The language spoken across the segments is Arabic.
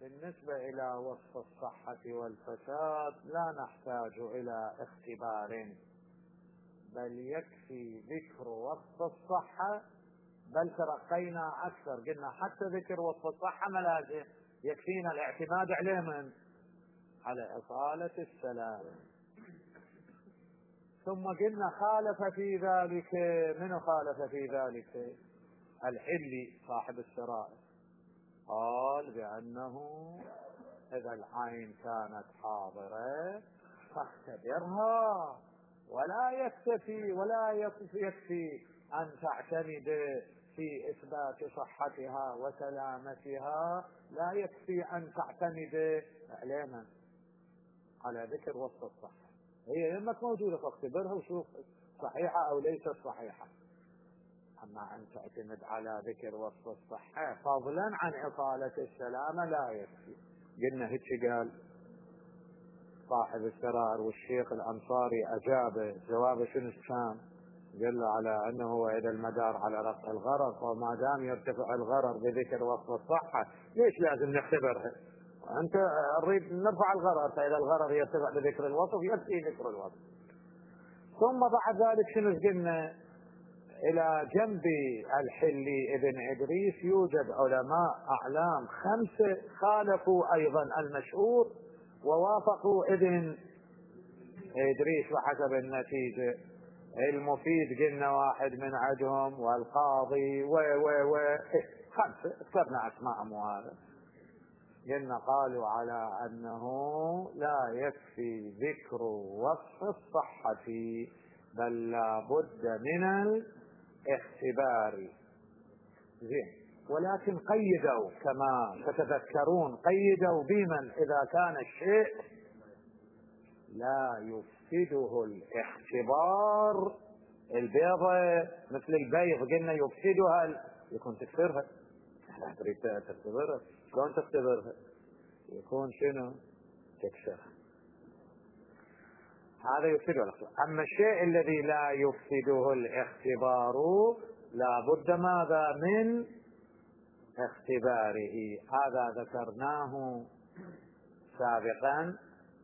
بالنسبة إلى وصف الصحة والفساد لا نحتاج إلى اختبار، بل يكفي ذكر وصف الصحة، بل ترقينا أكثر، قلنا حتى ذكر وصف الصحة ملازم، يكفينا الاعتماد عليه من؟ على إصالة السلام. ثم قلنا خالف في ذلك، من خالف في ذلك؟ الحلي صاحب السرائر، قال بأنه إذا العين كانت حاضرة فاختبرها، ولا يكفي أن تعتمد في إثبات صحتها وسلامتها، لا يكفي أن تعتمد علينا على ذكر وصف الصحة، هي يمك موجودة فاختبرها وشوف صحيحة أو ليست صحيحة. أما أن تعتمد على ذكر وصف الصحة فضلا عن إطالة السلامة لا يكفي. قلنا هيك قال صاحب السرار، والشيخ الأنصاري أجاب جواب شنو كان؟ قال له على أنه إذا المدار على رفع الغرر، وما دام يرتفع الغرر بذكر وصف الصحة ليش لازم نختبرها؟ أنت نريد نرفع الغرر، فإذا الغرر يرتفع بذكر الوصف يكفي ذكر الوصف. ثم بعد ذلك شنو قلنا؟ إلى جنب الحلي ابن إدريس يوجد علماء أعلام 5 خالفوا أيضا المشهور ووافقوا ابن إدريس بحسب النتيجة. المفيد قلنا واحد من عندهم، والقاضي و 5 اذكرنا أسماءهم، وهذا قلنا قالوا على أنه لا يكفي ذكر وصف الصحة، بل لا بد من الاختبار. زين، ولكن قيدوا كما تتذكرون، قيدوا بمن إذا كان الشيء لا يفسده الاختبار. البيضة مثل البيض قلنا يفسدها، يكون تكسرها، لا تريد تختبرها، شلون تختبرها؟ يكون شنو؟ تكسرها، هذا يفسده الاختبار. أما الشيء الذي لا يفسده الاختبار لا بد ماذا؟ من اختباره. هذا ذكرناه سابقا.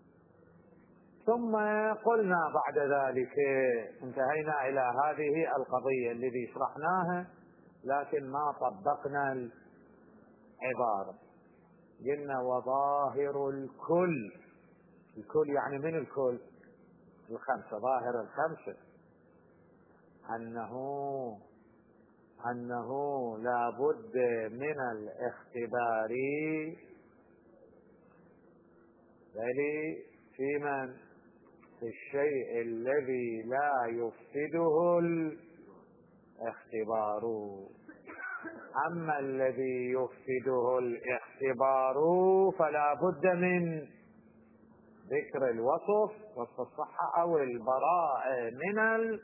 ثم قلنا بعد ذلك انتهينا إلى هذه القضية التي شرحناها، لكن ما طبقنا العبارة. قلنا وظاهر الكل يعني من الكل؟ 5، ظاهر 5 أنه لا بد من الاختبار، بل في من؟ في الشيء الذي لا يفسده الاختبار. أما الذي يفسده الاختبار فلا بد من ذكر الوصف، وصف الصحة أو البراءة من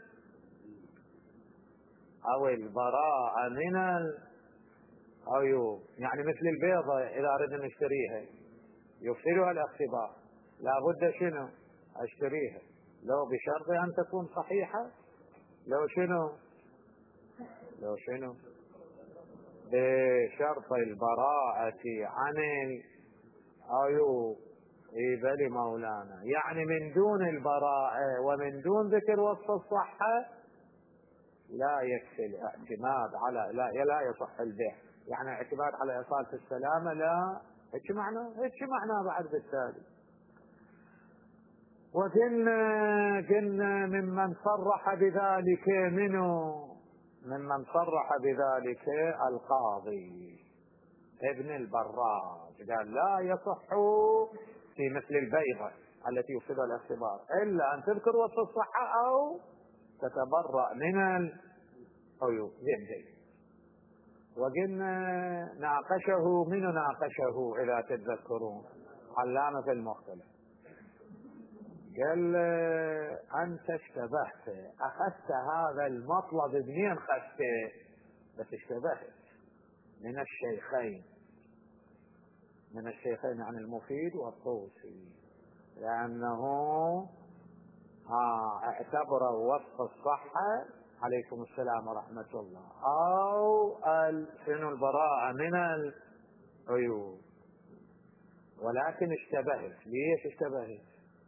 العيوب. يعني مثل البيضة إذا أردنا نشتريها يفسدها الاختبار، لا بد شنو؟ أشتريها، لو بشرط أن تكون صحيحة، لو شنو بشرط البراءة عن العيوب. بل مولانا، يعني من دون البراءة ومن دون ذكر وصف الصحة لا يكفي الاعتماد على لا يصح البيع، يعني اعتماد على إصالة السلامة لا. هيك معنى بعد بالتالي. وقلنا ممن صرح بذلك ممن صرح بذلك القاضي ابن البراج، قال لا يصح في مثل البيضة التي يفسدها الاختبار إلا أن تذكر وصف الصحة أو تتبرأ من العيوب. زين. وقلنا ناقشه إذا تتذكرون؟ علامة المختلف. قال أنت اشتبهت، أخذت هذا المطلب منين خذته؟ بس اشتبهت من الشيخين عن المفيد والطوسي، لأنه اعتبروا وصف الصحة عليكم السلام ورحمة الله أو شنو البراءة من العيوب. ولكن اشتبهت. ليش اشتبهت؟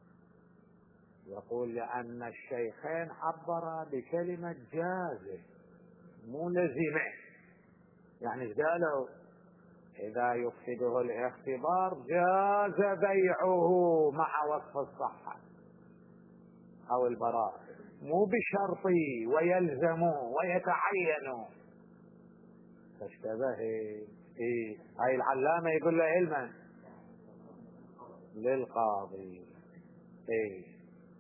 يقول لأن الشيخين عبرا بكلمة جازة مو لزمة. يعني ايش قالوا؟ إذا يفسده الاختبار جاز بيعه مع وصف الصحة أو البراءة، مو بشرط ويلزم ويتعين. فاشتبه. إيه؟ هاي العلامة يقول له علما للقاضي. إيه؟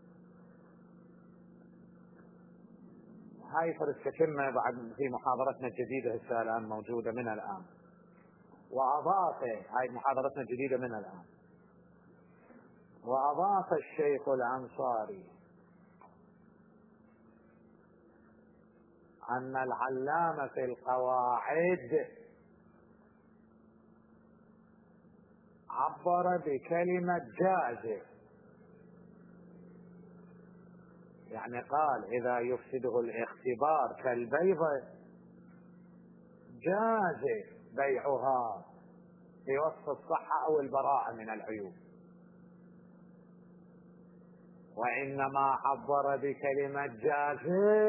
هاي فرستكمة بعد في محاضرتنا الجديدة هسه الآن موجودة من الآن، وأضاف هاي محاضرتنا الجديدة من الآن. وأضاف الشيخ الأنصاري أن العلامة في القواعد عبر بكلمة جاز، يعني قال إذا يفسده الاختبار كالبيضة جاز بيعها في وصف الصحة أو البراءة من العيوب، وإنما عبر بكلمة جاز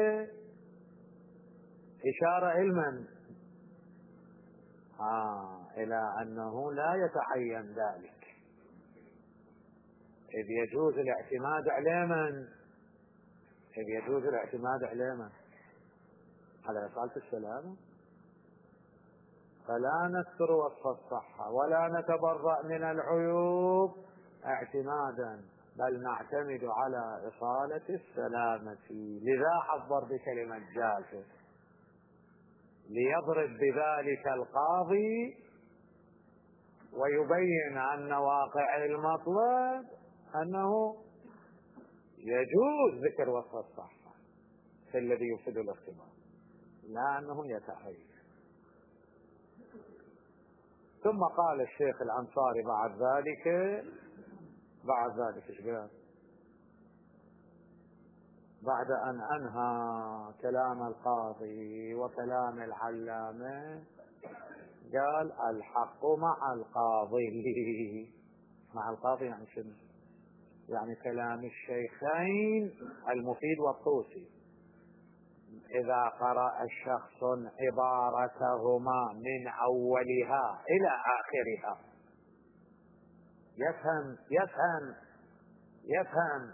إشارة علما إلى أنه لا يتعين ذلك، إذ يجوز الاعتماد على من؟ إذ يجوز الاعتماد على من؟ على صالة السلامة. فلا نذكر وصف الصحة ولا نتبرأ من العيوب اعتمادا، بل نعتمد على إصالة السلامة. لذا عبر بكلمة جاز ليضرب بذلك القاضي ويبين أن واقع المطلب أنه يجوز ذكر وصف الصحة في الذي يفسد الاختبار، لا أنه يتعين. ثم قال الشيخ الأنصاري بعد ذلك ايش قال؟ بعد أن أنهى كلام القاضي وكلام العلامة قال الحق مع القاضي. مع القاضي يعني شنو؟ يعني كلام الشيخين المفيد والطوسي. إذا قرأ الشخص عبارتهما من أولها إلى آخرها يفهم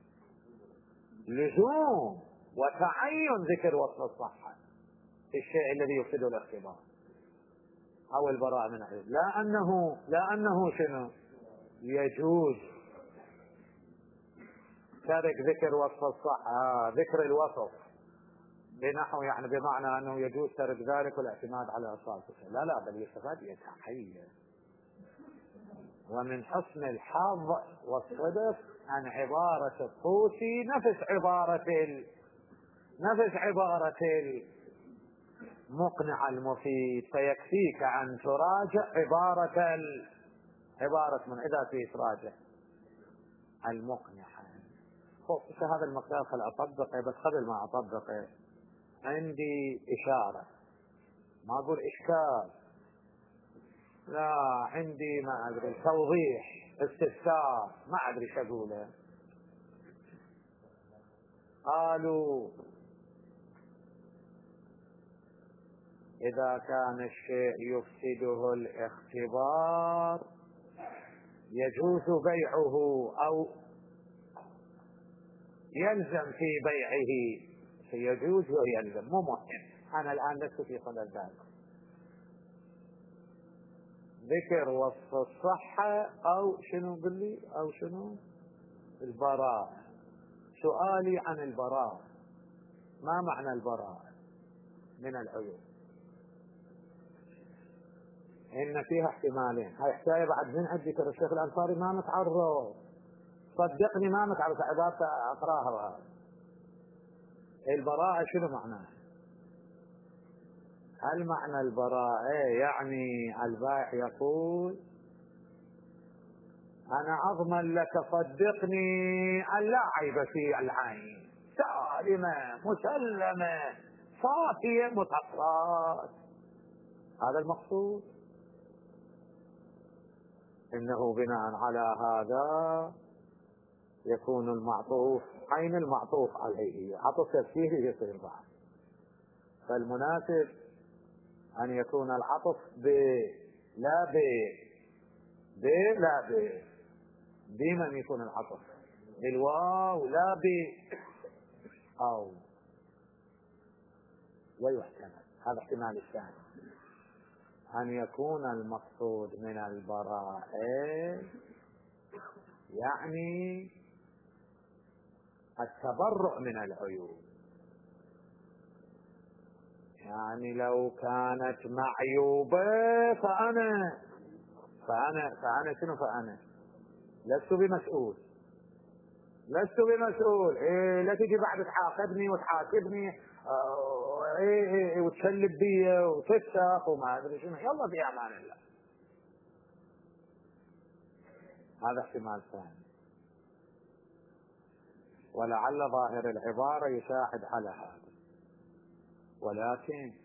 لزوم وتعين ذكر وصف الصحة في الشيء الذي يفسد الاختبار أو البراءة من العيوب، لا أنه شنو يجوز ترك ذكر وصف الصحة، ذكر الوصف بنحو يعني بمعنى أنه يجوز ترك ذلك والاعتماد على أصالته. لا بل يستفاد يتحيز. ومن حسن الحظ والصدق عن عبارة الطوسي نفس عبارة المقنع المفيد، فيكفيك أن تراجع عبارة من إذا في تراجع المقنع. خصوصا هذا المقدار خل أطبقه، بس قبل ما أطبقه عندي إشارة، ما أقول إشكال، لا عندي ما أدري توضيح استفسار ما أدري شو أقوله. قالوا إذا كان الشيء يفسده الاختبار يجوز بيعه أو يلزم في بيعه، يجوز ويلزم مو مهم. أنا الآن لست في صدد ذلك. ذكر وصف الصحة أو شنو قل أو شنو البراء. سؤالي عن البراء، ما معنى البراء من العيوب؟ إن فيها احتمالين. هاي حكاية بعد من عندك الشيخ الأنصاري ما متعرض، صدقني ما متعرض عبارة أقراها. البراءة شنو معناه؟ هل معنى البراءة يعني البائع يقول أنا أضمن لك صدقني أن لا عيب في العين، سالمة مسلمة صافية مطهرات، هذا المقصود؟ إنه بناء على هذا يكون المعطوف عين المعطوف عليه، عطف تفسيري يصير بعد. فالمناسب أن يكون العطف لا بمن يكون العطف بالواو لا أو. ويحتمل هذا احتمال الثاني أن يكون المقصود من البراءة يعني التبرؤ من العيوب. يعني لو كانت معيوبة فأنا شنو؟ فأنا لست بمسؤول. إيه لا تجي بعد تحاقبني وتحاسبني وتشلب بي وتفسخ وما أدري شنو. يلا في أمان الله. هذا احتمال ثاني، ولعل ظاهر العبارة يساعد على هذا. ولكن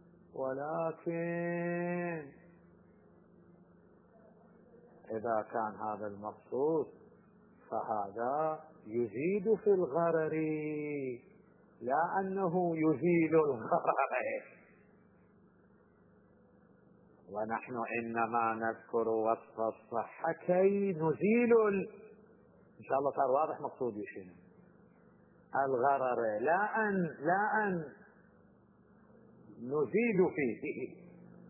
إذا كان هذا المقصود فهذا يزيد في الغرر لا أنه يزيل الغرر. ونحن إنما نذكر وصف الصحة كي نزيل إن شاء الله صار واضح مقصودي شنو الغرر، لا أن نزيد فيه.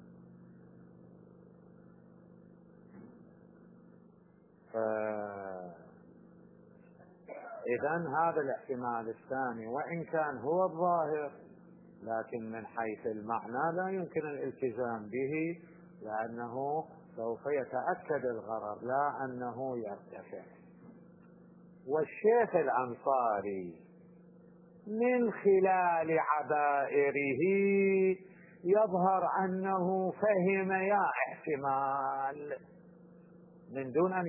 إذن هذا الاحتمال الثاني وإن كان هو الظاهر، لكن من حيث المعنى لا يمكن الالتزام به، لأنه سوف يتأكد الغرر لا أنه يرتفع. والشيخ الأنصاري من خلال عبائره يظهر أنه فهم يا احتمال من دون أن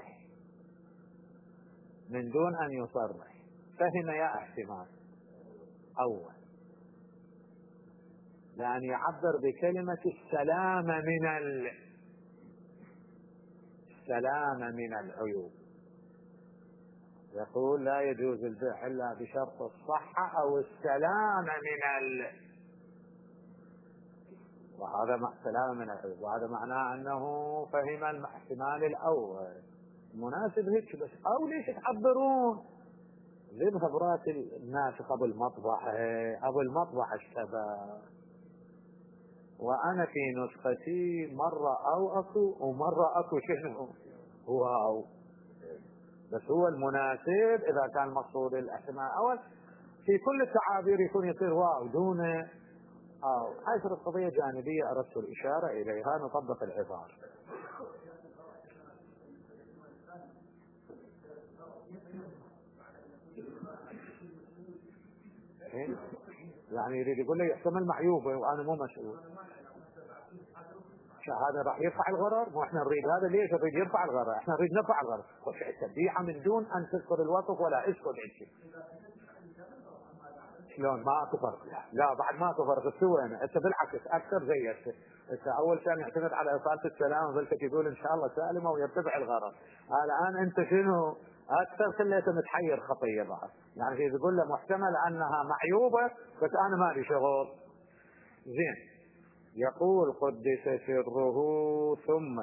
يصرح، فهم يا احتمال أول، لأن يعبر بكلمة السلامة من العيوب. يقول لا يجوز البيع إلا بشرط الصحة أو السلامة وهذا السلامة من العيوب، وهذا معناه أنه فهم الاحتمال الأول. مناسب هيك بس. أو ليش تعبرون زي خبرات الناس أبو المطبعة اشتبه، وأنا في نسختي مرة أو أكو ومرة أكو شنو واو. بس هو المناسب إذا كان مقصود الاحتمال الأول في كل التعابير يكون يصير واو دون أو. هاي قضية جانبية أردت الإشارة إليها، نطبق العبارة. يعني يريد يقول لي يحتمل معيوبة وأنا مو مسؤول. هذا راح يرفع الغرر؟ مو احنا نريد هذا. ليش نريد يرفع الغرر؟ احنا نريد نرفع الغرر. تبيعه من دون أن تذكر الوصف ولا اسكت شيء. شلون؟ ما اكو فرق. لا بعد ما اكو فرق. تسوي انت بالعكس اكثر زيك. انت اول شيء يعتمد على اصاله السلام، وظلت يقول ان شاء الله سالمه ويرتفع الغرر. الان انت شنو اكثر خليته متحير خطيه بعد. يعني يقول له محتمل انها معيوبه بس انا ما لي شغل. زين. يقول قدس سره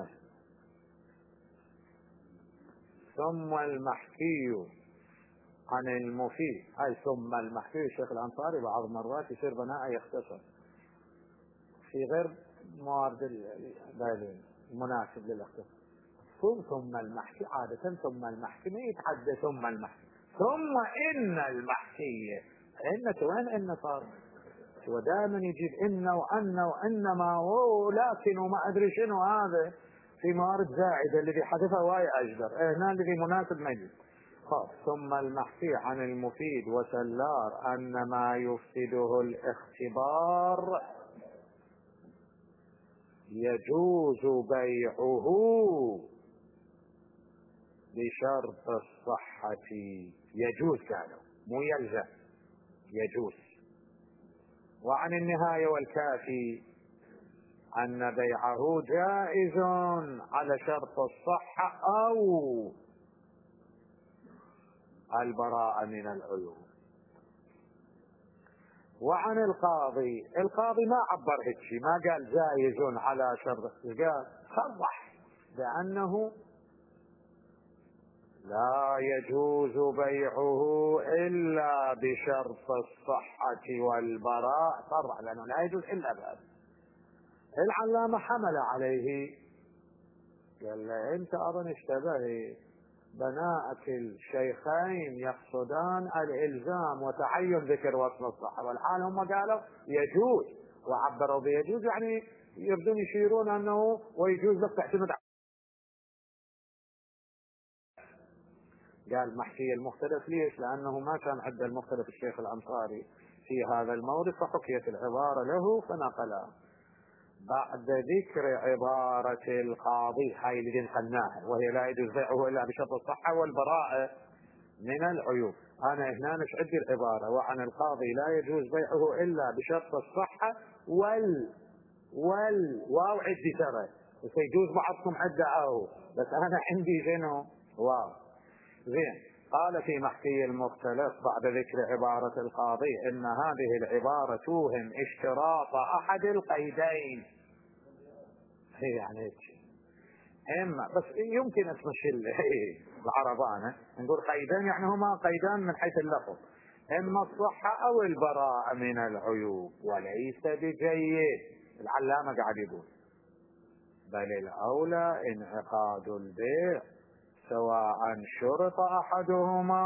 ثم المحكي عن المفيد. هاي ثم المحكي الشيخ الأنصاري بعض المرات يصير بناء يختصر في غير موارد المناسب للاختصار. ثم المحكي عادة ثم المحكي ما يتعدى ثم المحكي ثم إن المحكية. إن وين إن صار؟ ودائما يجيب إن وأن وإنما ولكن وما أدري شنو. هذا في موارد زائدة الذي حدثها واي أجدر. هنا الذي مناسب مجد. ثم المحكي عن المفيد وسلار أن ما يفسده الاختبار يجوز بيعه بشرط الصحة. يجوز قالوا مو يلزم، يجوز. وعن النهاية والكافي أن بيعه جائز على شرط الصحة أو البراءة من العيوب. وعن القاضي ما عبر هيك، ما قال جائز على شرط، قال صرح بأنه لا يجوز بيعه إلا بشرط الصحة والبراء، صرح لأنه لا يجوز إلا بهذا. العلامة حمل عليه، قال له أنت أظن اشتبهت، بناءك الشيخين يقصدان الإلزام وتعين ذكر وصف الصحة، والحال هم قالوا يجوز وعبروا بيجوز، يعني يبدون يشيرون أنه ويجوز لك تعتمد. قال محكي المختلف، ليش؟ لأنه ما كان عند المختلف الشيخ الأنصاري في هذا المورد، فحكيت العبارة له فنقلها بعد ذكر عبارة القاضي هاي اللي نقلناها، وهي لا يجوز بيعه إلا بشرط الصحة والبراءة من العيوب. أنا هنا مش عندي العبارة وعن القاضي لا يجوز بيعه إلا بشرط الصحة واو عندي ترى، وسيجوز بعضكم عدعه، بس أنا عندي شنو؟ واو. زين، قال في محكي المختلف بعد ذكر عبارة القاضي إن هذه العبارة توهم اشتراط أحد القيدين. هي يعني هيك، إما بس يمكن تمشي العربانة نقول قيدان، يعني هما قيدان من حيث اللفظ، إما الصحة أو البراءة من العيوب، وليس بجيد. العلامة قاعد يقول بل الأولى انعقاد البيع سواء شرط أحدهما،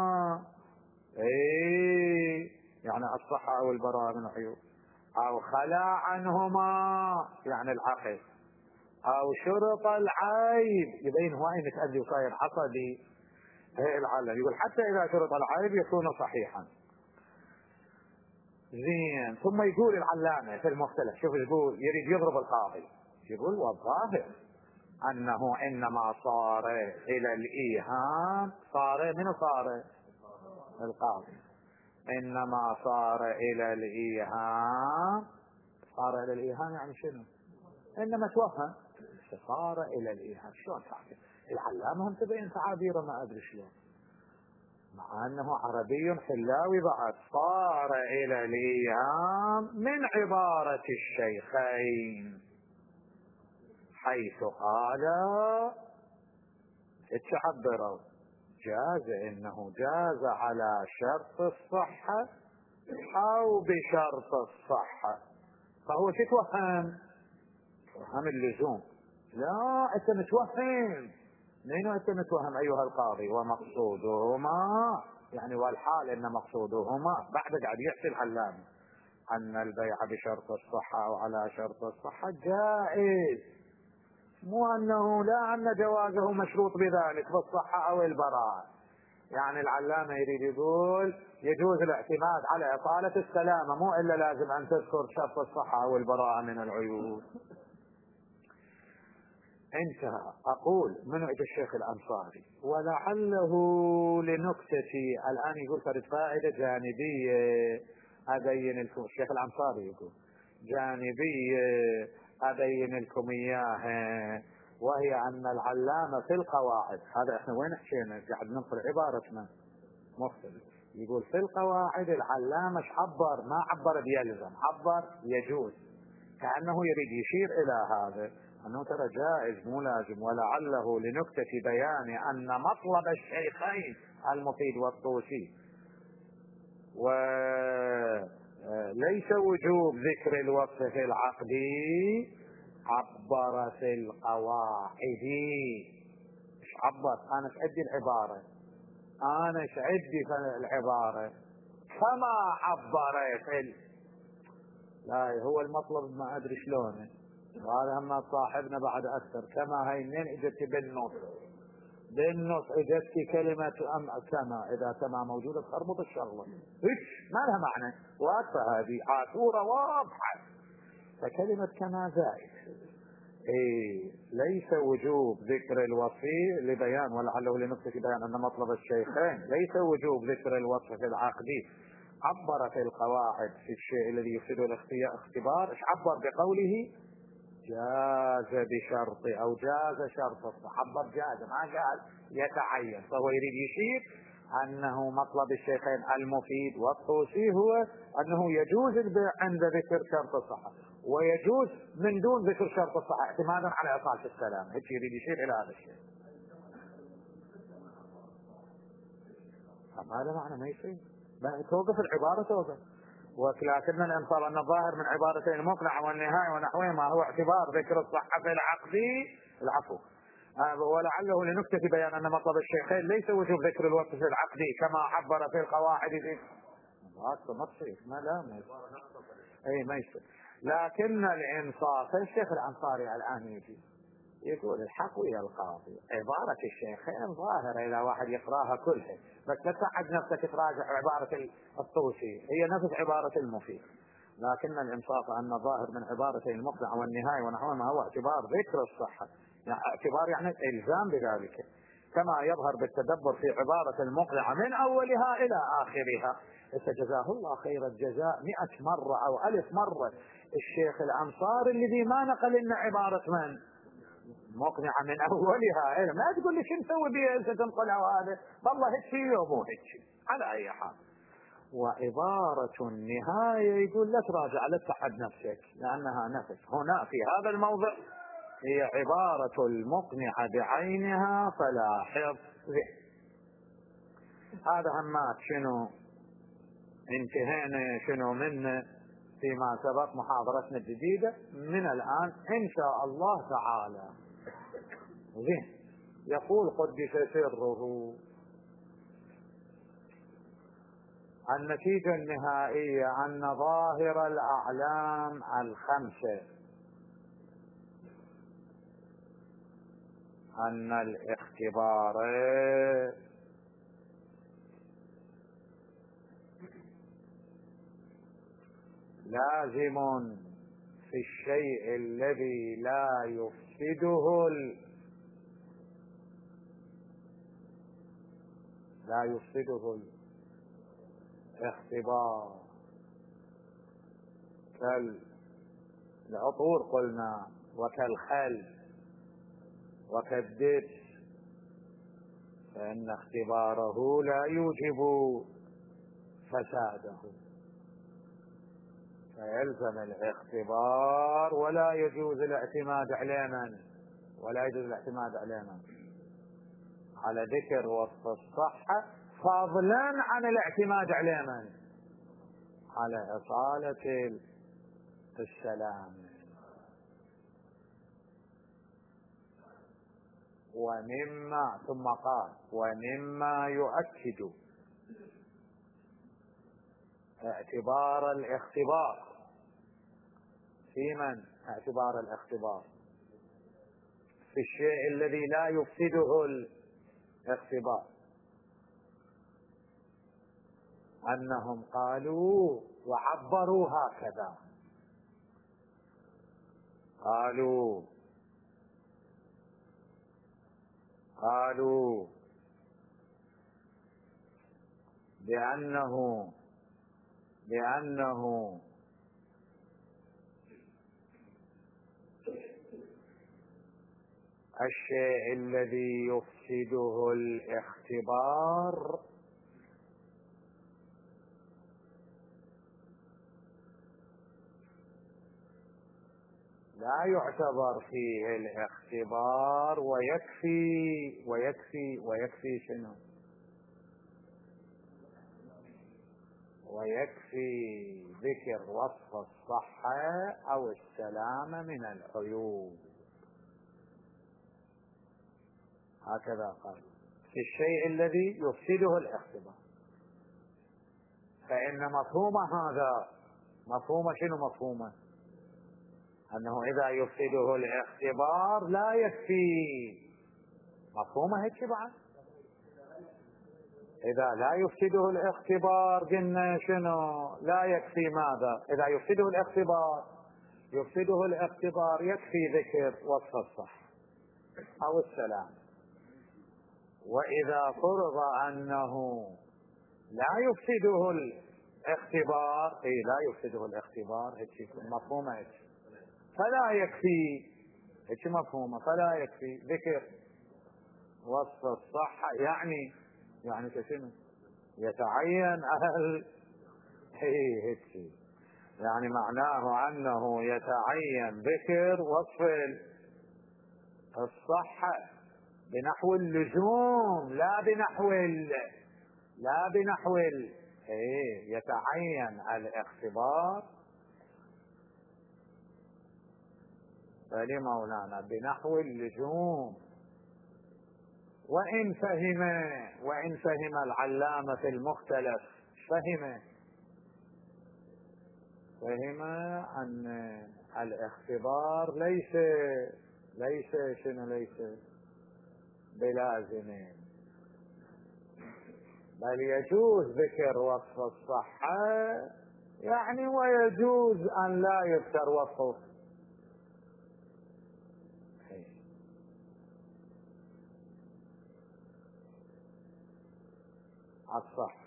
يعني الصحة أو البراءة من العيوب، أو خلا عنهما يعني العقد، أو شرط العيب، يبين هو أي متأذي وصاير حصدي. العلم يقول حتى إذا شرط العيب يكون صحيحا. زين، ثم يقول العلامة في المختلف، شوف يقول، يريد يضرب القاضي، يقول والظاهر أنه إنما صار إلى الإيهام، صار من صار القاضي، إنما صار إلى الإيهام، صار إلى الإيهام يعني شنو؟ إنما توهم، صار إلى الإيهام. شلون تعبير العلامة؟ هم تبين تعابيره ما أدري شلون، مع أنه عربي حلاوي بعد. صار إلى الإيهام من عبارة الشيخين حيث قال اتعبروا جاز، إنه جاز على شرط الصحة أو بشرط الصحة، فهو تتوهم؟ توهم اللزوم. لا، أنت متوهم. منين أنت متوهم أيها القاضي؟ ومقصودهما يعني والحال إن مقصودهما، بعد قاعد يحكي العلامة أن البيع بشرط الصحة أو على شرط الصحة جائز، مو أنه لا أن جوازه مشروط بذلك بالصحة أو البراءة. يعني العلامة يريد يقول يجوز الاعتماد على إطالة السلامة، مو إلا لازم أن تذكر شرط الصحة أو البراءة من العيوب. انتهى. أقول من عند الشيخ الأنصاري ولعله لنكتة الآن، يقول فرد فائدة جانبية أبين لكم، الشيخ الأنصاري يقول جانبية أبين لكم إياها، وهي أن العلامة في القواعد، هذا احنا وين حكينا قاعد ننقل عبارتنا مختلف، يقول في القواعد العلامة عبر، ما عبر بيلزم، عبر يجوز، كأنه يريد يشير إلى هذا أنه ترى جائز مو لازم، ولعله لنكتة بيان أن مطلب الشيخين المفيد والطوسي وليس وجوب ذكر الوصف في العقد، عبر في القواعد. مش عبر، أنا شعدي العبارة، أنا شعدي العبارة كما عبر في لا هو المطلب ما أدري شلونه، وهذا هم صاحبنا بعد أكثر كما هاي منين اجت بالنص اجت كلمة كما، إذا كما موجودة تربط الشغلة هيك ما لها معنى، واضحة هذه عاشورة واضحة، فكلمة كما زائد. ليس وجوب ذكر الوصف لبيان، ولعله لنقطة بيان أن مطلب الشيخين ليس وجوب ذكر الوصف في العقد، عبر في القواعد في الشيء الذي يفسد الاختبار، عبر بقوله جاز بشرط أو جاز شرط الصحة. جاز ما قال يتعين، فهو يريد يشير أنه مطلب الشيخين المفيد والطوسي هو أنه يجوز البيع عند ذكر شرط الصحة، ويجوز من دون ذكر شرط الصحة اعتمادا على إصالة السلام. هيك يريد يشير إلى هذا الشيء. هذا معنى ما يصير، توقف العبارة توقف. ولكن الانصار أن الظاهر من عبارتين المقنع والنهاية ونحوهما هو اعتبار ذكر الصحة في العفو. ولعله لنكتة بيان أن مطلب الشيخين ليس وجوب ذكر الوقت في العقد كما عبر في القواعد في ما تصير، ما يصير. لكن الإنصاف، الشيخ الأنصاري الآن يجي يقول الحق ويا القاضي، عبارة الشيخين ظاهرة إذا واحد يقراها كلها، بس لا تعد نفسك تراجع عبارة الطوسي، هي نفس عبارة المفيد. لكن الإنصاف أن ظاهر من عبارة المقنع والنهاية ونحوهما هو اعتبار ذكر الصحة، يعني اعتبار يعني الإلزام بذلك، كما يظهر بالتدبر في عبارة المقنع من أولها إلى آخرها. جزاه الله خير الجزاء 100 مرة أو 1000 مرة الشيخ الأنصاري الذي ما نقل لنا عبارة من مقنعة من أولها. ما تقول لي شو نسوي بيها أنت تنقلها، وهذا والله هيك ومو هيك. على أي حال، وعبارة النهاية يقول لا تراجع، لا تحد نفسك، لأنها نفس هنا في هذا الموضع هي عبارة المقنعة بعينها فلا حفظ. هذا همات شنو انتهينا شنو منه فيما سبق محاضرتنا الجديدة. من الآن إن شاء الله تعالى زين. يقول قدس سره: النتيجة النهائية أن ظاهر الأعلام الخمسة أن الاختبار لازم في الشيء الذي لا يفسده الاختبار، كالعطور قلنا، وكالخل وكالدبس، فإن اختباره لا يوجب فساده، فيلزم الاختبار ولا يجوز الاعتماد علينا على ذكر وصف الصحة، فضلا عن الاعتماد على إصالة السلام. ثم قال: ومما يؤكد اعتبار الاختبار في من؟ اعتبار الاختبار في الشيء الذي لا يفسده الاختبار، أنهم قالوا وعبروا هكذا، قالوا بأنه الشيء الذي يفسده الاختبار لا يعتبر فيه الاختبار، ويكفي شنو؟ ويكفي ذكر وصف الصحة أو السلامة من العيوب. هكذا قال: في الشيء الذي يفسده الاختبار. فإن مفهوم هذا شنو مفهومه؟ أنه إذا يفسده الاختبار لا يكفي. مفهومه هيك بعد؟ إذا لا يفسده الاختبار قلنا شنو؟ لا يكفي ماذا؟ إذا يفسده الاختبار يكفي ذكر وصف الصح أو السلام. وإذا فرض أنه لا يفسده الاختبار، لا يفسده الاختبار، هيك مفهومه هيك، فلا يكفي، هيك مفهومة، فلا يكفي ذكر وصف الصحة، يعني كشنو يتعين على هيك، يعني معناه أنه يتعين ذكر وصف الصحة بنحو اللزوم، لا بنحو يتعين الاختبار. فلمولانا بنحو اللزوم. وإن فهم العلامة المختلف، فهم أن الاختبار ليس بلازم، بل يجوز ذكر وصف الصحة، ويجوز أن لا يذكر وصف الصحة.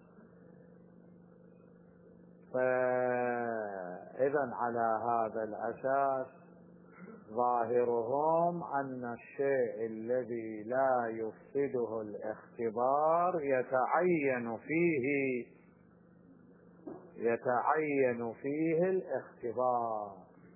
فإذا على هذا الأساس ظاهرهم أن الشيء الذي لا يفسده الاختبار يتعين فيه الاختبار.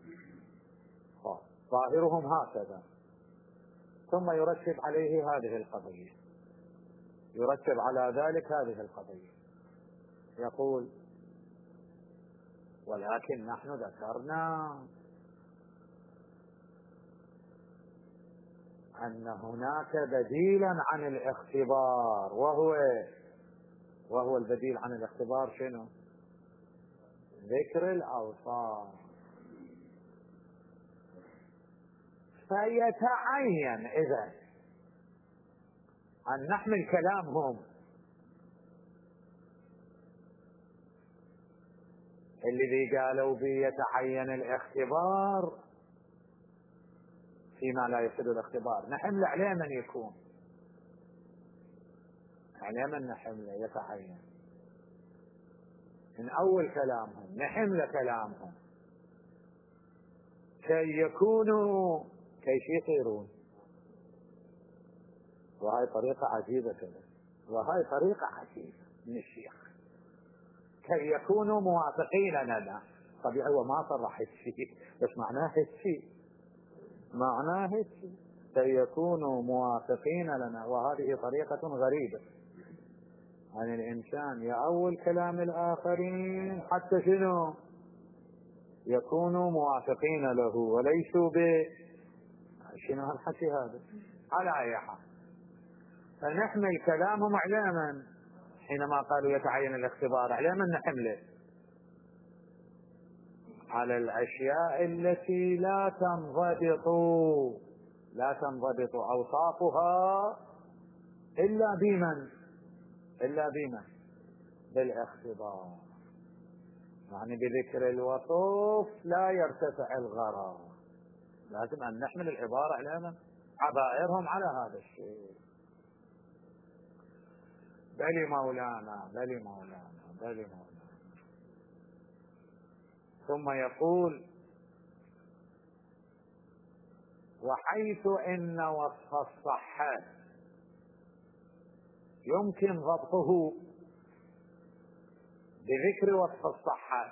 ظاهرهم هكذا. ثم يرتب عليه هذه القضية، يرتب على ذلك هذه القضية، يقول: ولكن نحن ذكرنا أن هناك بديلا عن الاختبار، وهو البديل عن الاختبار شنو؟ ذكر الأوصاف. فيتعين إذن أن نحمل كلامهم الذي قالوا بيتعين الاختبار فيما لا يفسد الاختبار، نحمل عليه من يكون، عليه من نحمله يتعين من أول كلامهم، نحمل كلامهم كي يكونوا كيف يصيرون. وهاي طريقة عجيبة كذا، وهاي طريقة عجيبة من الشيخ، كي يكونوا موافقين لنا. طبيعي هو ما صرح الشيء، بس معناه الشيء كي يكونوا موافقين لنا. وهذه طريقة غريبة عن الإنسان، يأول كلام الآخرين حتى شنو يكونوا موافقين له وليسوا شنو هالحكي هذا. على أي حال، فنحمل كلامهم علما حينما قالوا يتعين الاختبار، علما نحمله على الأشياء التي لا تنضبط أوصافها إلا بمن بالاختبار. يعني بذكر الوصف لا يرتفع الغرض، لازم أن نحمل العبارة على عبائرهم على هذا الشيء. بل مولانا. ثم يقول: وحيث إن وصف الصحة يمكن ضبطه بذكر وصف الصحة،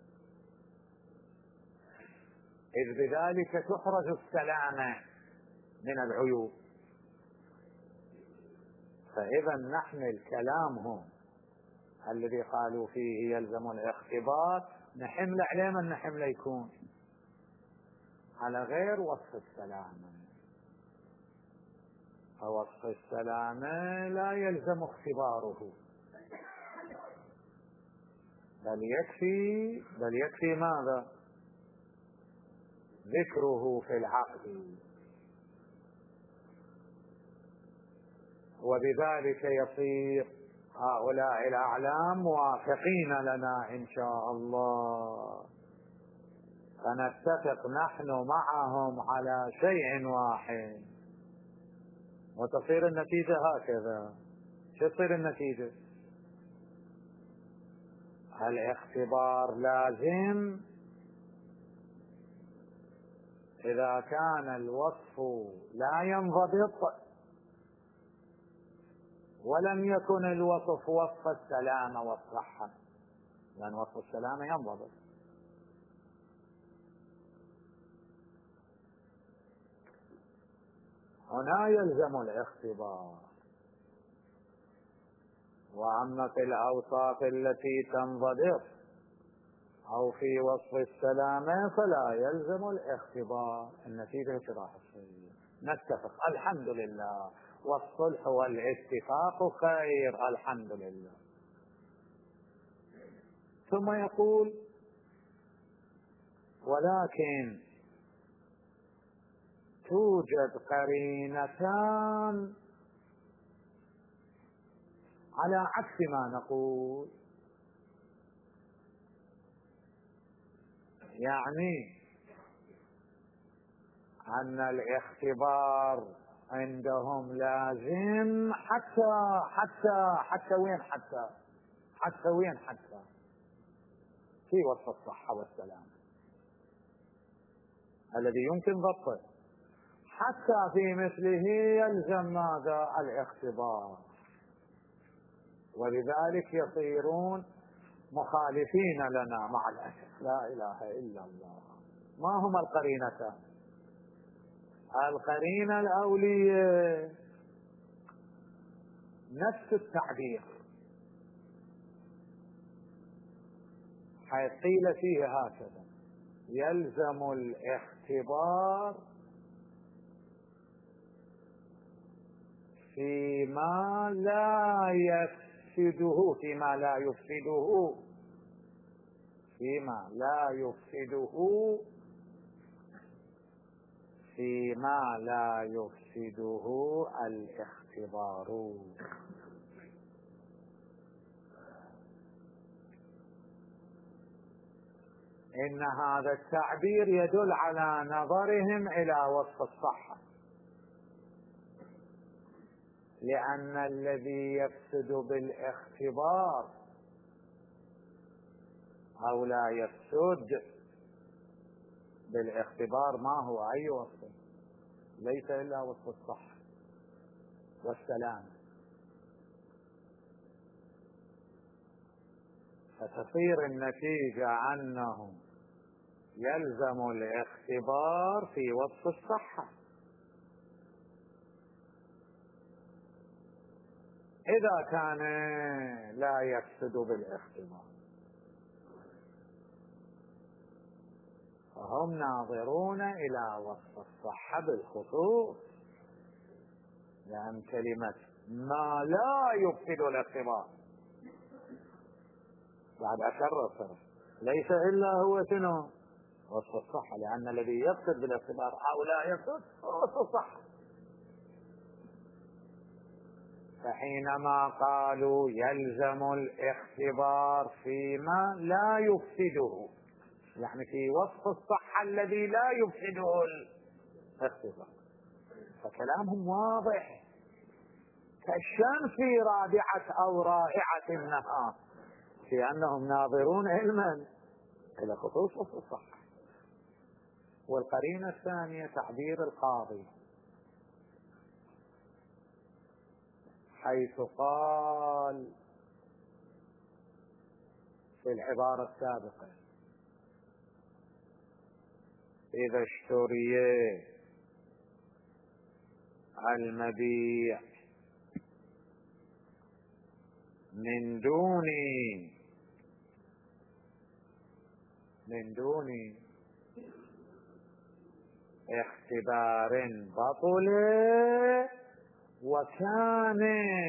إذ بذلك تحرز السلامة من العيوب. فإذا نحمل كلامهم الذي قالوا فيه يلزم الاختبار، نحمل عليه من نحمل يكون على غير وصف السلامة. فوصف السلامة لا يلزم اختباره، بل يكفي ماذا؟ ذكره في العقد. وبذلك يصير هؤلاء الأعلام موافقين لنا إن شاء الله، فنتفق نحن معهم على شيء واحد، وتصير النتيجة هكذا. شو تصير النتيجة؟ الاختبار لازم إذا كان الوصف لا ينضبط ولم يكن الوصف وصف السلامة والصحة، لأن وصف السلامة ينضبط. هنا يلزم الاختبار. وأما في الأوصاف التي تنضبط أو في وصف السلامة فلا يلزم الاختبار. النتيجة اتضاح الشيء. نتفق الحمد لله، والصلح والاتفاق خير الحمد لله. ثم يقول: ولكن توجد قرينتان على عكس ما نقول، يعني أن الاختبار عندهم لازم حتى وين في وصف الصحة والسلام الذي يمكن ضبطه، حتى في مثله يلزم ماذا؟ الاختبار. ولذلك يصيرون مخالفين لنا مع الأسف. لا إله إلا الله. ما هما القرينتان؟ القرينة الأولية نفس التعبير، حيث قيل فيه هكذا: يلزم الاختبار فيما لا يفسده الاختبار. إن هذا التعبير يدل على نظرهم إلى وصف الصحة، لأن الذي يفسد بالاختبار أو لا يفسد بالاختبار ما هو؟ أي وصف؟ ليس إلا وصف الصحة والسلام. فتصير النتيجة أنه يلزم الاختبار في وصف الصحة. إذا كان لا يفسد بالاختبار فهم ناظرون إلى وصف الصحة بالخصوص، لأن كلمة ما لا يفسد الاختبار بعد أكرر ليس إلا هو شنو؟ وصف الصحة، لأن الذي يفسد بالاختبار أو لا يفسد هو وصف الصحة. فحينما قالوا يلزم الاختبار فيما لا يفسده، يعني في وصف الصحة الذي لا يفسده الاختبار، فكلامهم واضح كالشمس في رابعة أو رائعة النهار، في أنهم ناظرون علما إلى خصوص وصف الصحة. والقرينة الثانية تعبير القاضي، حيث قال في العبارة السابقة: إذا اشتري المبيع من دون اختبار بطل وكان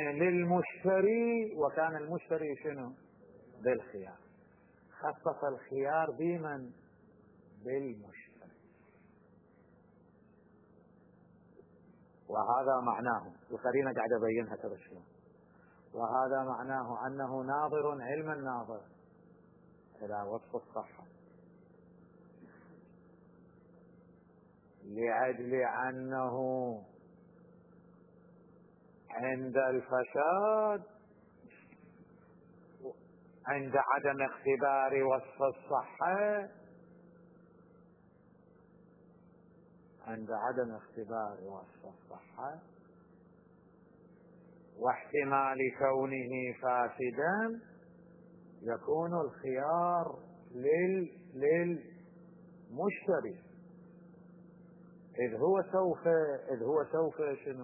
المشتري شنو؟ بالخيار. خصص الخيار بمن؟ بالمشتري. وهذا معناه، القرينة قاعد أبينها ترى شلون، وهذا معناه أنه ناظر علم الناظر إلى وصف الصحة، لأجل أنه عند الفساد، عند عدم اختبار وصف الصحة، عند عدم اختبار وصف الصحة واحتمال كونه فاسدا يكون الخيار للمشتري، إذ هو سوف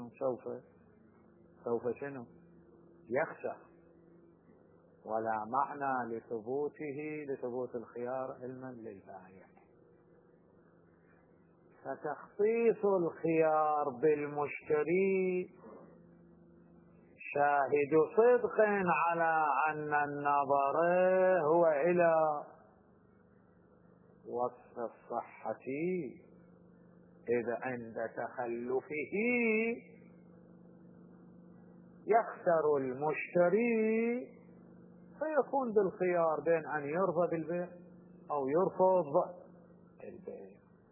شنو يخسر، ولا معنى لثبوت الخيار علما للبائع. فتخصيص الخيار بالمشتري شاهد صدق على أن النظر هو إلى وصف الصحة، إذ عند تخلفه يخسر المشتري، فيكون بالخيار بين أن يرضى بالبيع أو يرفض البيع.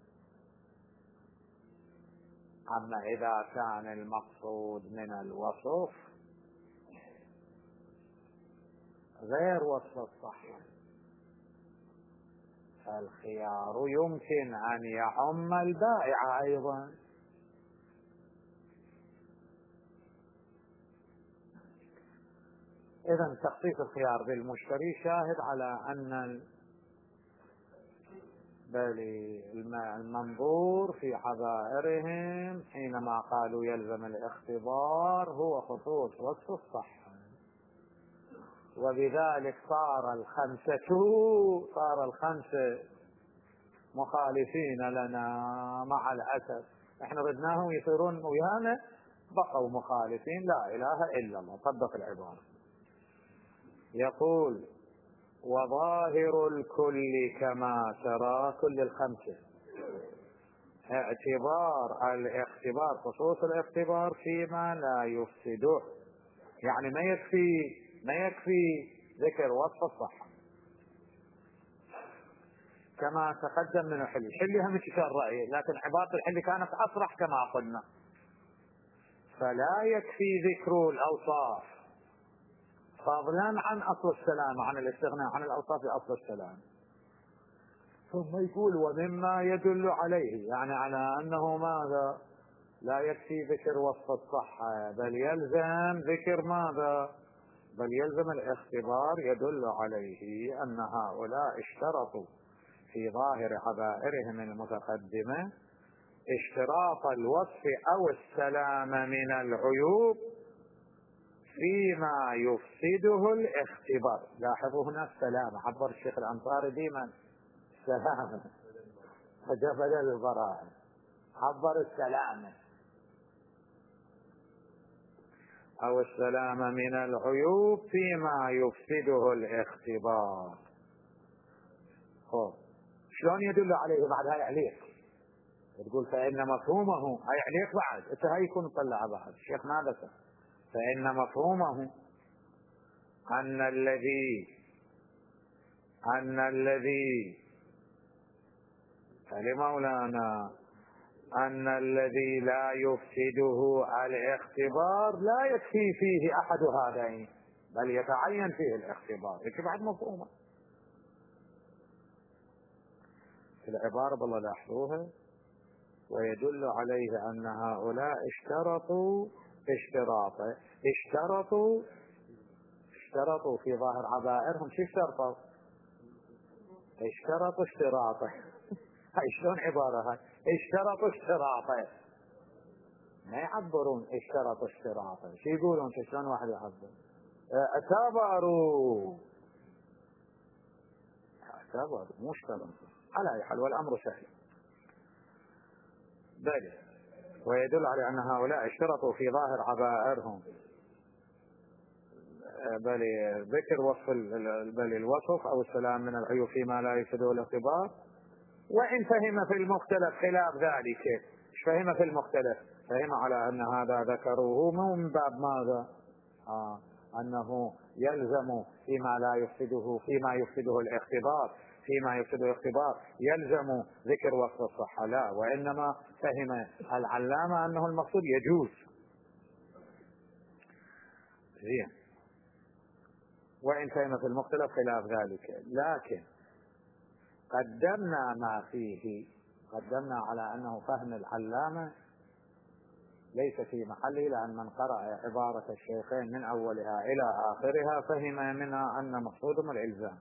أما إذا كان المقصود من الوصف غير وصف الصحة فالخيار يمكن أن يعم البائع أيضا. إذن تخصيص الخيار بالمشتري شاهد على أن المنظور في عبائرهم حينما قالوا يلزم الاختبار هو خصوص وصف الصحة، وبذلك صار الخمسة مخالفين لنا مع الأسف. احنا بدناهم يصيرون ويانا، بقوا مخالفين. لا إله إلا الله. طبق العبارة. يقول وظاهر الكل كما ترى، كل الخمسة، اعتبار الاختبار خصوص الاختبار فيما لا يفسده، يعني ما يكفي ذكر وصف الصحة كما تقدم من الحلي هم انتشار رأيه، لكن عبارة الحلي كانت أصرح كما قلنا. فلا يكفي ذكر الأوصاف فضلا عن أصل السلام، عن الاستغناء عن الأوصاف لأصل السلام. ثم يقول ومما يدل عليه، يعني على أنه ماذا؟ لا يكفي ذكر وصف الصحة، بل يلزم ذكر ماذا؟ بل يلزم الاختبار يدل عليه أن هؤلاء اشترطوا في ظاهر عبائرهم المتقدمة اشتراط الوصف أو السلام من العيوب فيما يفسده الاختبار. لاحظوا هنا السلام، عبر الشيخ الأنصاري ديما السلام بدل البراءة، عبر السلام أو السلام من العيوب فيما يفسده الاختبار. شلون يدل عليه بعد هاي عليك؟ تقول فإن مفهومه هاي عليك بعد انت هاي يكون طلع بعد الشيخ ما ذكر. فإن مفهومه أن الذي فلمولانا أن الذي لا يفسده الاختبار لا يكفي فيه أحد هذين، بل يتعين فيه الاختبار. يكفي بعد مفهومه في العبارة بالله لاحظوها. ويدل عليه أن هؤلاء اشترطوا في ظاهر عبائرهم. شو اشترطوا اشتراطه هاي شلون عبارة هاي؟ اشترطوا اشتراطه، ما يعبرون اشترطوا اشتراطه. شو يقولون؟ شلون واحد يعبر؟ اعتبروا مو اشترطوا. على أي حال والأمر سهل. بل ويدل على أن هؤلاء اشترطوا في ظاهر عبائرهم بل ذكر الوصف أو السلام من العيوب فيما لا يفسده الاختبار. وإن فهم في المختلف خلاف ذلك. ايش فهم في المختلف؟ فهم على أن هذا ذكروه مو من باب ماذا؟ أنه يلزم فيما يفسده الاختبار يلزم ذكر وصف الصحة، لا، وإنما فهم العلامة أنه المقصود يجوز. زين. وإن فهم في المختلف خلاف ذلك، لكن قدمنا ما فيه قدمنا على أنه فهم العلامة ليس في محله، لأن من قرأ عبارة الشيخين من أولها إلى آخرها فهم منها أن مقصودهم الإلزام.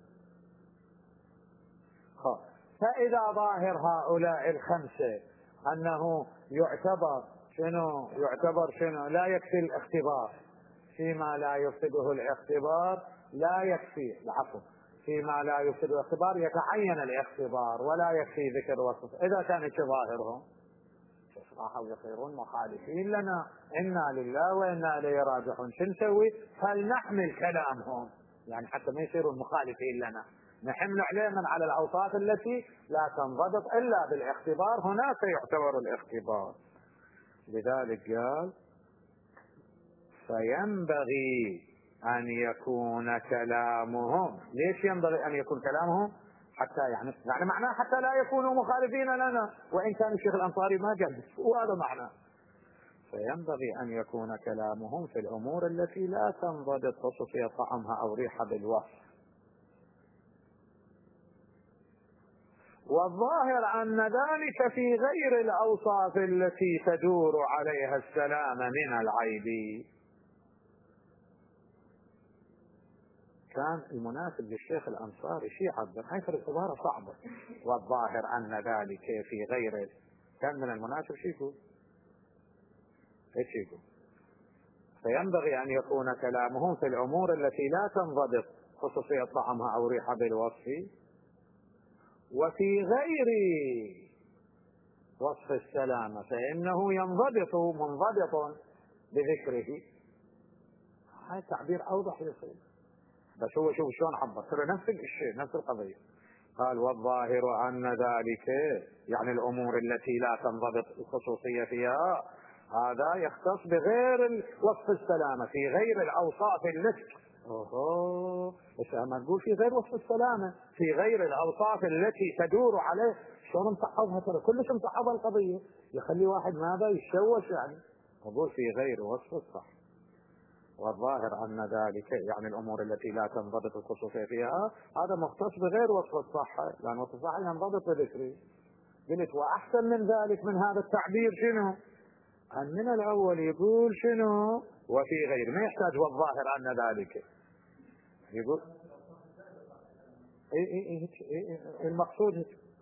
فإذا ظاهر هؤلاء الخمسة أنه يعتبر شنو لا يكفي الاختبار فيما لا يفسده الاختبار، لا يكفي العفو فيما لا يفسد الاختبار يتعين الاختبار ولا يكفي ذكر وصف. إذا كانت ظاهرهم راحوا يصيرون مخالفين لنا، إنا لله وإنا إليه راجعون. شو نسوي؟ هل نحمل كلامهم يعني حتى ما يصيرون مخالفين لنا، نحمل عليهم على الأوصاف التي لا تنضبط إلا بالاختبار، هناك يعتبر الاختبار. لذلك قال فينبغي أن يكون كلامهم. ليش ينبغي أن يكون كلامهم؟ حتى يعني معناه حتى لا يكونوا مخالفين لنا، وإن كان الشيخ الأنصاري ما جلس، وهذا معناه. فينبغي أن يكون كلامهم في الأمور التي لا تنضبط خصوصية طعمها أو ريحة بالوصف. والظاهر أن ذلك في غير الأوصاف التي تدور عليها السلام من العيب. كان المناسب للشيخ الأنصاري شيء عبر حيث العبارة صعبة، والظاهر أن ذلك في غير، كان من المناسب شيء يقول ايش يقول؟ فينبغي أن يكون كلامهم في الأمور التي لا تنضبط خصوصية طعمها أو ريحة بالوصف، وفي غير وصف السلامة فإنه منضبط بذكره. هذا تعبير أوضح يصير، بس هو شوف شلون عبر، ترى نفس الشيء نفس القضية. قال والظاهر أن ذلك يعني الأمور التي لا تنضبط الخصوصية فيها، هذا يختص بغير وصف السلامة في غير الأوصاف التي بس أما نقول في غير وصف السلامة في غير الأوصاف التي تدور عليه. شلون مصحبها؟ ترى كلش مصحبها القضية، يخلي واحد ماذا يتشوش يعني. نقول في غير وصف الصح. والظاهر أن ذلك يعني الأمور التي لا تنضبط الخصوصية فيها، هذا مختص بغير وصف الصحة، لأن وصف الصحة ينضبط بذكره. قلت وأحسن من ذلك من هذا التعبير شنو؟ أن من الأول يقول شنو؟ وفي غير، ما يحتاج والظاهر أن ذلك، يقول المقصود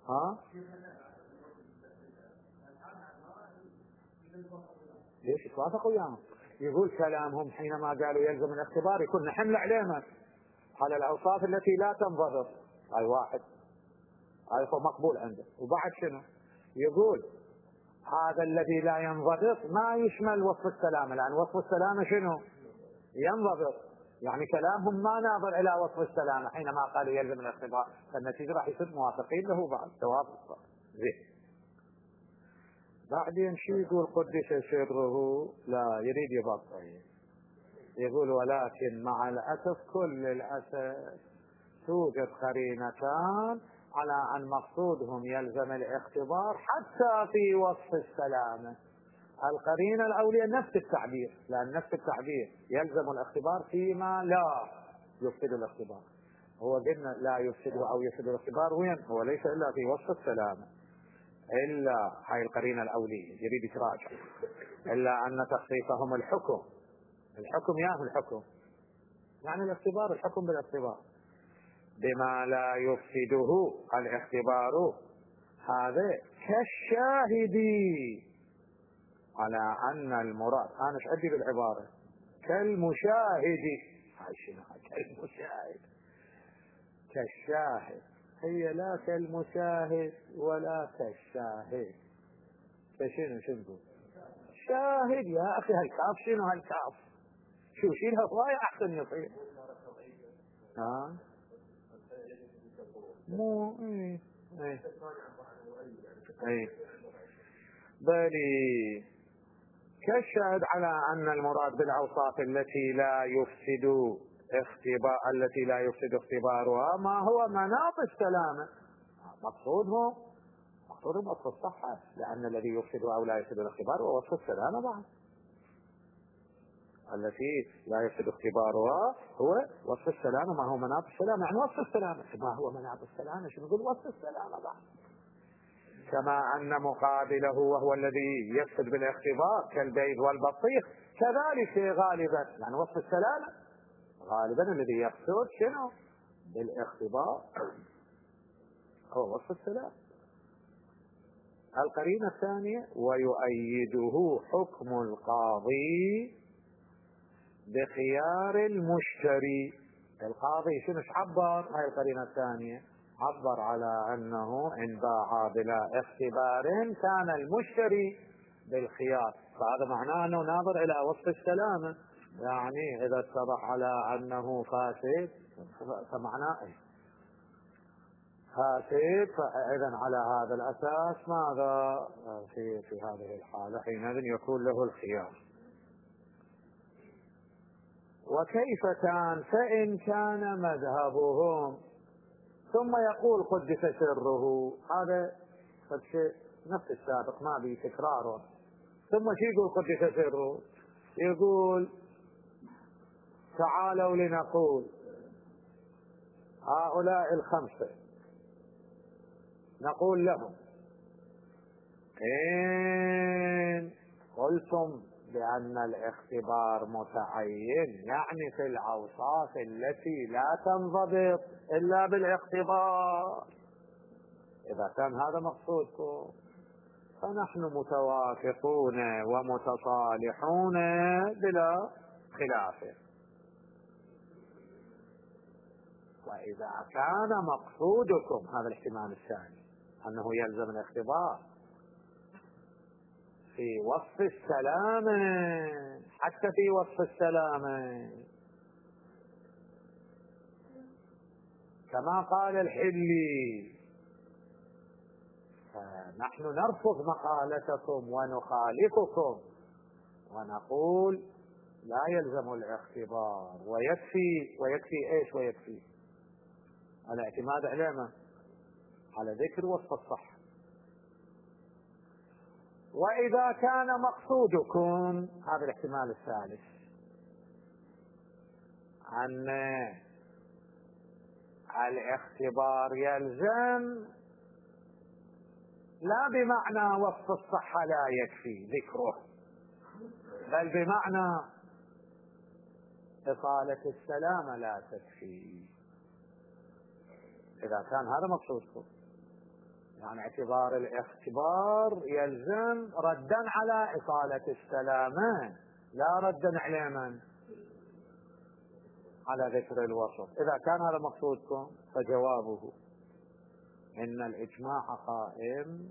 ليش يتوافقوا وياهم؟ يقول كلامهم حينما قالوا يلزم الاختبار يكون نحمل علينا على الأوصاف التي لا تنضبط. هاي واحد، هاي مقبول عنده. وبعد شنو يقول؟ هذا الذي لا ينضبط ما يشمل وصف السلامة، لأن وصف السلامة شنو؟ ينضبط. يعني كلامهم ما ناظر إلى وصف السلامة حينما قالوا يلزم الاختبار، فالنتيجة راح يصير موافقين له بعد توافق. زين. بعدين شو يقول قدس سره؟ لا يريد يبطل، يقول ولكن مع الأسف كل الأسف توجد قرينتان على أن مقصودهم يلزم الاختبار حتى في وصف السلامة. القرينة الأولية نفس التعبير، لأن نفس التعبير يلزم الاختبار فيما لا يفسد الاختبار. هو قلنا لا يفسده أو يفسد الاختبار وين؟ هو ليس إلا في وصف السلامة، إلا هاي القرينة الأولية يريد يتراجع، إلا أن تخصيصهم الحكم ياهو الحكم يعني الاختبار، الحكم بالاختبار بما لا يفسده الاختبار، هذا كالشاهد على أن المراد. أنا ايش عندي بالعبارة؟ كالمشاهد. هاي شنو؟ كالمشاهد، كالشاهد، هي لا كالمشاهد ولا كالشاهد. شنو شاهد يا أخي؟ هالكاف شنو؟ هالكاف شو شيلها ضايع أحسن يصير. مو بلي كالشاهد على أن المراد بالأوصاف التي لا يفسد اختبارها ما هو مناط السلامة. مقصودهم وصف الصحة، لأن الذي يفسد أو لا يفسد الاختبار هو وصف السلامة. بعد التي لا يفسد اختبارها هو وصف السلامة. ما هو مناط السلامة؟ يعني وصف السلامة. ما هو مناط السلامة؟ شو نقول؟ وصف السلامة. بعد كما أن مقابله وهو الذي يقصد بالاختبار كالبيض والبطيخ كذلك غالبا، يعني وصف السلامة غالبا الذي يقصد شنو بالاختبار هو وصف السلامة. القرينة الثانية ويؤيده حكم القاضي بخيار المشتري. القاضي شنو عبر؟ هاي القرينة الثانية عبر على أنه إن باع بلا اختبار كان المشتري بالخيار، فهذا معناه أنه ناظر إلى وصف السلامة، يعني إذا اتضح على أنه فاسد فمعناه فاسد، فإذا على هذا الأساس ماذا في هذه الحالة حينئذ يكون له الخيار. وكيف كان فإن كان مذهبهم، ثم يقول قدس سره، هذا شيء نفس السابق ما به تكراره. ثم شو يقول قدس سره؟ يقول تعالوا لنقول هؤلاء الخمسة نقول لهم إن قلتم بأن الاختبار متعين، يعني في الأوصاف التي لا تنضبط إلا بالاختبار، إذا كان هذا مقصودكم فنحن متوافقون ومتصالحون بلا خلاف. وإذا كان مقصودكم، هذا الاحتمال الثاني، أنه يلزم الاختبار في وصف السلامة، حتى في وصف السلامة كما قال الحلي، فنحن نرفض مقالتكم ونخالفكم ونقول لا يلزم الاختبار ويكفي ايش؟ ويكفي الاعتماد على على ذكر وصف الصح. وإذا كان مقصودكم، هذا الاحتمال الثالث، أن الاختبار يلزم لا بمعنى وصف الصحة لا يكفي ذكره، بل بمعنى إصالة السلامة لا تكفي، إذا كان هذا مقصودكم، يعني اعتبار الاختبار يلزم ردا على إصالة السلامة لا ردا على من؟ على ذكر الوصف. إذا كان هذا مقصودكم فجوابه إن الإجماع قائم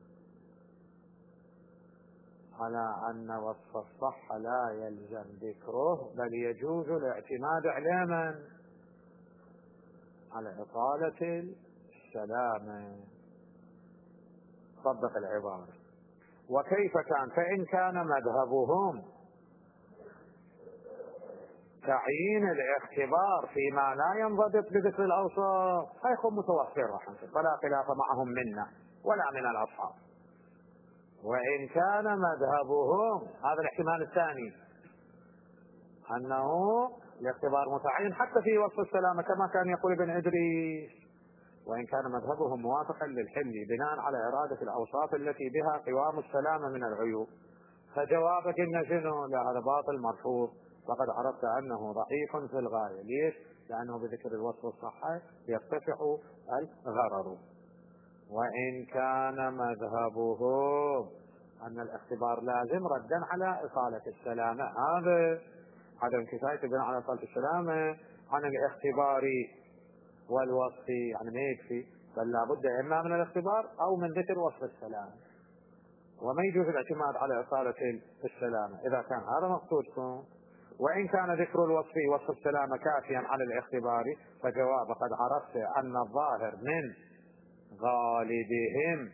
على أن وصف الصح لا يلزم ذكره، بل يجوز الاعتماد على من؟ على إطالة السلامة. طبق العبارة. وكيف كان فإن كان مذهبهم تعيين الاختبار فيما لا ينضبط بذكر الأوصاف فيكون متوفر رحمه فلا خلاف معهم منا ولا من الأصحاب. وإن كان مذهبهم، هذا الاحتمال الثاني، أنه الاختبار متعين حتى في وصف السلامة كما كان يقول ابن إدريس، وإن كان مذهبهم موافقا للحل بناء على إرادة الأوصاف التي بها قوام السلامة من العيوب، فجوابك إن شنو؟ لا، هذا باطل مرفوض، وقد عرفت أنه ضعيف في الغاية. ليش؟ لأنه بذكر الوصف الصحة يرتفع الغرر. وإن كان مذهبهم أن الاختبار لازم ردا على إصالة السلامة، هذا عدم كفاية بناء على إصالة السلامة عن الاختبار والوصف، يعني ما يكفي، بل لابد إما من الاختبار أو من ذكر وصف السلامة، وما يجوز الاعتماد على إصالة السلامة إذا كان هذا مقصودكم. وإن كان ذكر الوصف وصف السلامة كافيا على الاختبار، فجواب قد عرفت أن الظاهر من غالبهم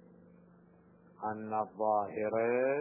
أن الظاهر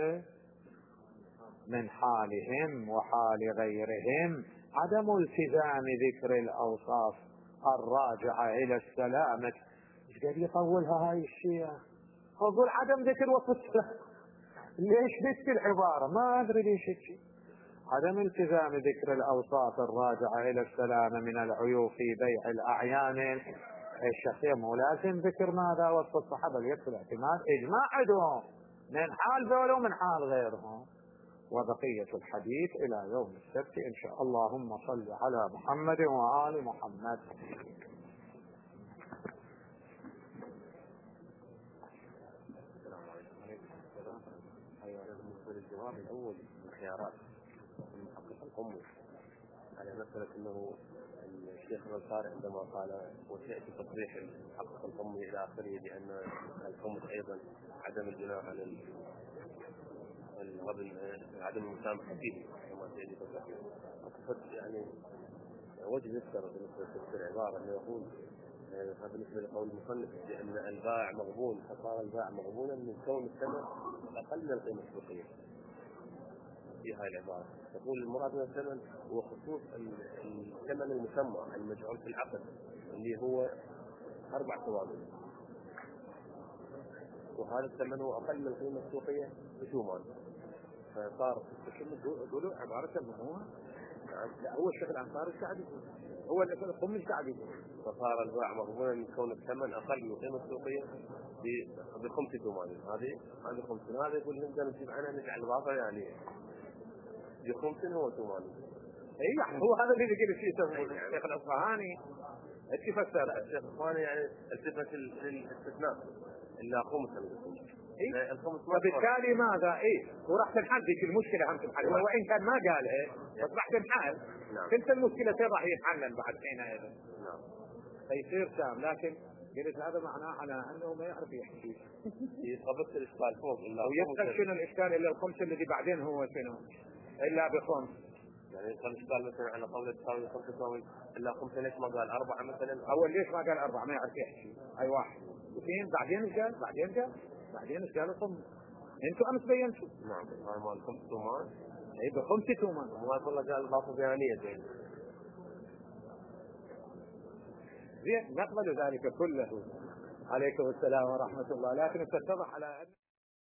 من حالهم وحال غيرهم عدم التزام ذكر الأوصاف الراجعة إلى السلامة. ايش قاعد يطولها هاي الشيء؟ أقول عدم ذكر وصف السلامة، ليش بس العبارة؟ ما أدري ليش هيك. عدم التزام ذكر الأوصاف الراجعة إلى السلامة من العيوب في بيع الأعيان الشخصية مو لازم ذكر ماذا وصف الصحابة ليكفي الاعتماد، إجماع عندهم من حال ذولا ومن حال غيرهم. وبقية الحديث إلى يوم السبت إن شاء الله. اللهم صل على محمد وآل محمد. الجواب الأول من الخيارات المحقق القمي على مسألة أنه الشيخ الأنصاري عندما قال وسيأتي تصريح المحقق القمي إلى آخره بأن الخمس أيضا عدم الجناح عن الغبن، عدم المسامحة فيه كما سيأتي تصريح. أعتقد يعني وجه يذكر بالنسبة للعبارة أنه يقول هذا بالنسبة لقول المصنف بأن البائع مغبون، فصار البائع مغبونا من كون الثمن أقل من القيمة السوقية. في هذه العبارة تقول المراد من الثمن هو خصوص الثمن المسمى المجعول في العقد اللي هو 4 ثوابت، وهذا الثمن هو أقل من القيمة السوقية بثمان، فصار يقولوا عبارة هو لا هو الشيخ الأنصاري الشعبي هو اللي كان القم الشعبي، فصار البائع مغبونا من كون الثمن أقل من القيمة السوقية ب5 ثمان. هذه 5. هذا يقول نقدر نجيب عنها نجعل الواقع يعني ب5 هو 8. اي هو هذا اللي يقول فيه الشيخ الأصفهاني. كيف فسر الشيخ الأصفهاني؟ يعني الصفة الاستثناء إلا 5. وبالتالي ماذا وراح تنحل المشكلة هم تنحل، وإن كان ما قالها بس راح تنحل. كنت المشكلة راح يتحلل بعد حينئذ. نعم. فيصير سام. لكن قلت هذا معناه على أنه ما يعرف يحكي. قبلت الإشكال فوق إلا ويبقى شنو الإشكال إلا الخمس الذي بعدين هو شنو إلا ب5. يعني قال إشكال مثلا على قول تساوي 5 تساوي إلا 5. ليش ما قال 4 مثلا؟ أول ليش ما قال 4؟ ما يعرف يحكي. أي واحد. بعدين إيش قال؟ بعدين إيش قال الخمس؟ أنتوا أمس بينتوا. نعم. هاي مال 5 ثمان. أي ب5 ثمان. ما والله قال باطل بيانية زين نقبل ذلك كله. عليكم السلام ورحمة الله. لكن تتضح على